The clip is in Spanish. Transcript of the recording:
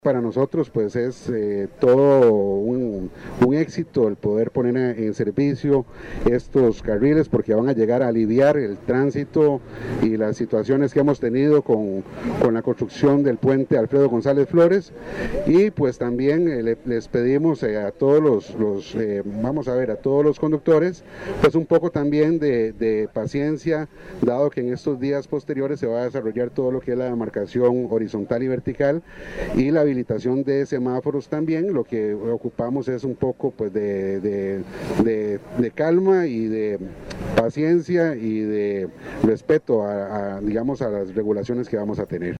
Para nosotros pues es todo un éxito el poder poner en servicio estos carriles, porque van a llegar a aliviar el tránsito y las situaciones que hemos tenido con la construcción del puente Alfredo González Flores. Y pues también les pedimos a todos a todos los conductores pues un poco también de paciencia, dado que en estos días posteriores se va a desarrollar todo lo que es la demarcación horizontal y vertical y la habilitación de semáforos también. Lo que ocupamos es un poco pues de calma y de paciencia y de respeto digamos a las regulaciones que vamos a tener.